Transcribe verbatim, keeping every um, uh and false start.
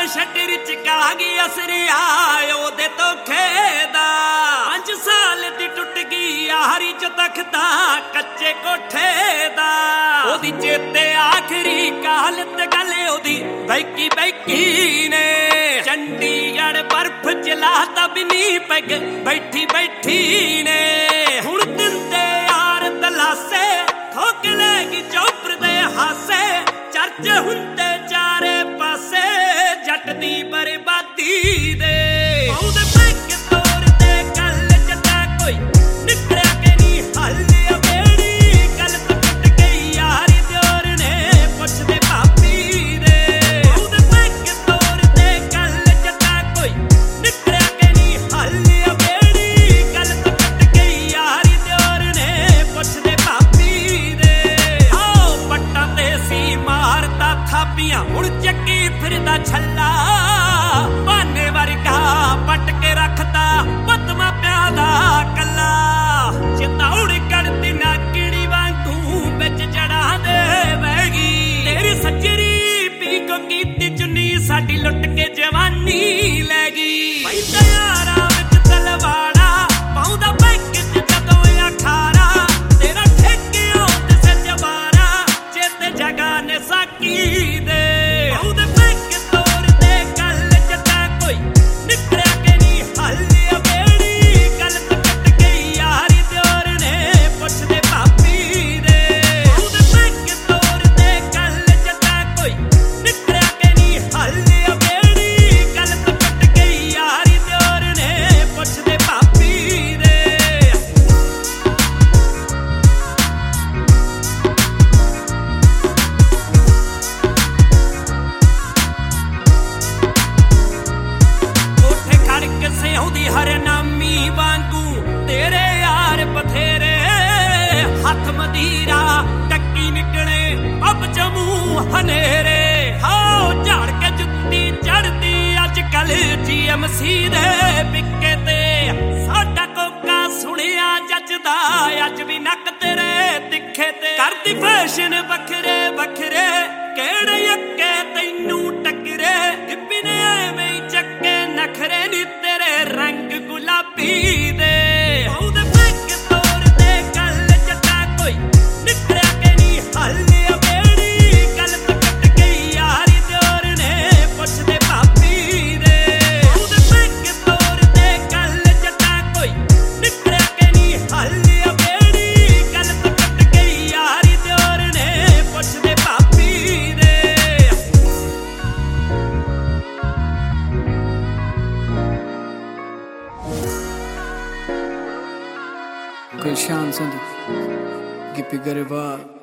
Shutter ਚਕਾ ਗਈ ਅਸਰਿਆ ਉਹਦੇ ਧੋਖੇ ਦਾ। ਪੰਜ ਸਾਲ ਦੀ ਟੁੱਟ ਗਈ ਯਾਰੀ ਚ ਤਖਤਾ ਕੱਚੇ ਕੋਠੇ ਦਾ। ਉਹਦੀ ਚੇਤੇ ਆਖਰੀ ਕਾਲ ਤੇ ਗੱਲ ਉਹਦੀ ਬੈਕੀ ਬੈਕੀ ਨੇ। ਚੰਡੀਗੜ੍ਹ ਬਰਫ ਚਲਾਤਾ ਬਿਨੀ ਪੈਗ ਬੈਠੀ ਬੈਠੀ ਨੇ। ਹੁਣ ਦਿੰਦੇ ਯਾਰ ਦਲਾਸੇ ਠੋਕ ਲੈਗੀ ਚੌਪਰ ਦੇ ਹਾਸੇ। ਚਰਚ ਹੁੰਦੇ ਚਾਰੇ ਪਾਸੇ ਜੱਟ ਦੀ ਬਰਬਾਦੀ ਦੇ। ਉਹਦੇ ਪੈਗ ਤੋਰਦੇ ਗੱਲ ਜੱਟਾ ਕੋਈ ਨਿਕਲਿਆ ਕਿ ਨਹੀਂ ਹੱਲ ਅਬੇੜੀ। ਗੱਲ ਤੋਂ ਟੁੱਟ ਗਈ ਯਾਰੀ ਦਿਓਰ ਨੇ ਪੁੱਛਦੇ ਭਾਬੀ ਦੇ। ਉਹਦੇ ਪੈਗ ਤੋਰਦੇ ਗੱਲ ਜੱਟਾ ਕੋਈ ਨਿਕਲਿਆ ਕਿ ਨਹੀਂ ਹੱਲ ਅਬੇੜੀ। ਗੱਲ ਤੋਂ ਟੁੱਟ ਗਈ ਯਾਰੀ ਦਿਓਰ ਨੇ ਪੁੱਛਦੇ ਭਾਬੀ ਦੇ। ਆਓ ਪੱਟਾਂ ਤੇ ਸੀ ਮਾਰਦਾ ਥਾਪੀਆਂ ਹੁਣ ਚੱਕੀ ਫਿਰਦਾ ਛੱਲਾ। ਬਾਨੇ ਵਰਗਾ ਪੱਟ ਕੇ ਰੱਖਦਾ ਪਤਮਾ ਪਿਆ ਦਾ ਕੱਲਾ। ਚਿਤੌੜ ਕੜਦੀ ਨਾਗੜੀ ਵਾਂਗੂ ਵਿੱਚ ਜੜਾਂ ਦੇ ਵਹਿਗੀ। ਤੇਰੀ ਸੱਜਰੀ ਪੀਕੋ ਕੀਤੀ ਚੁੰਨੀ ਸਾਡੀ ਲੁੱਟ ਕੇ ਜਵਾਨੀ ਲੈ ਗਈ। ਪੈਂਦਾ ਯਾਰਾਂ ਵਿੱਚ ਤਲਵਾੜਾ ਪਾਉਂਦਾ ਬੈਂਕ ਚ ਜਦੋਂ ਅਖਾਰਾ। ਤੇਰਾ ਠੇਕਿਓ ਤੇ ਸਜਵਾਰਾ ਚੇਤੇ ਜਗਾ ਨੇ ਸਾਕੀ ਦੇ। ਉਹਦੇ ਬੈਂਕ ਤੋਰਦੇ ਗੱਲ ਜੱਟਾ ਕੋਈ ਨਿਕਲਿਆ ਕਿ ਨਹੀਂ ਹੱਲ ਅਬੇੜੀ। ਗੱਲ ਤੋਂ ਟੁੱਟ ਗਈ ਯਾਰੀ ਦਿਓਰ ਨੇ ਪੁੱਛਦੇ ਭਾਬੀ ਦੇ। ਉਹਦੇ ਬੈਂਕ ਤੋਰਦੇ ਗੱਲ ਜੱਟਾ ਕੋਈ ਨਿਕਲਿਆ ਕਿ ਨਹੀਂ ਹੱਲ ਅਬੇੜੀ। ਗੱਲ ਤੋਂ ਟੁੱਟ ਗਈ ਯਾਰੀ ਦਿਓਰ ਨੇ ਪੁੱਛਦੇ ਭਾਬੀ ਦੇ। ਕੋਠੇ ਖੜ ਕੇ ਸਿਉਂਦੀ ਹਰਨਾਮੀ ਵਾਂਗੂ ਤੇਰੇ ਯਾਰ ਬਥੇਰੇ। ਹੱਥ ਮਦੀਰਾ ਟੱਕੀ ਨਿਕਲੇ ਅੱਬ ਜਮੂ ਹਨੇਰੇ। ਹਾਓ ਝਾੜ ਕੇ ਜੁੱਤੀ ਚੜਦੀ ਅੱਜ ਕੱਲ ਜੀ ਐਮ ਸੀ ਦੇ ਪਿੱਕੇ ਤੇ। ਸਾਡਾ ਕੋਕਾ ਸੁਣਿਆ ਜੱਜਦਾ ਅੱਜ ਵੀ ਨੱਕ ਤੇਰੇ ਤਿੱਖੇ ਤੇ। ਕਰਦੀ ਫੈਸ਼ਨ ਵੱਖਰੇ ਵੱਖਰੇ ਕਿਹੜੇ ਅੱਕੇ ਤੈਨੂੰ ਟੱਕਰੇ। ਗਿੱਪੀ ਨੇ ਐਵੇਂ ਹੀ ਚੱਕੇ ਨਖਰੇ ਨੀ ਤੇਰੇ ਰੰਗ ਗੁਲਾਬੀ ਦੇ। ਉਹਦੇ ਪੈਗ ਤੋਰਦੇ ਗੱਲ ਜੱਟਾ ਕੋਈ ਨਿਕਲਿਆ ਕਿ ਨਹੀਂ ਹੱਲ ਅਬੇੜੀ। ਗੱਲ ਤੋਂ ਟੁੱਟ ਗਈ ਯਾਰੀ ਦਿਓਰ ਨੇ ਪੁੱਛਦੇ ਭਾਬੀ ਦੇ। ਉਹਦੇ ਪੈਗ ਤੋਰਦੇ ਗੱਲ ਜੱਟਾ ਕੋਈ ਨਿਕਲਿਆ ਕਿ ਨਹੀਂ ਹੱਲ ਅਬੇੜੀ। ਗੱਲ ਤੋਂ ਟੁੱਟ ਗਈ ਯਾਰੀ ਦਿਓਰ ਨੇ ਪੁੱਛਦੇ ਭਾਬੀ ਦੇ। Gulshan Sandhu, Gippy Garewal.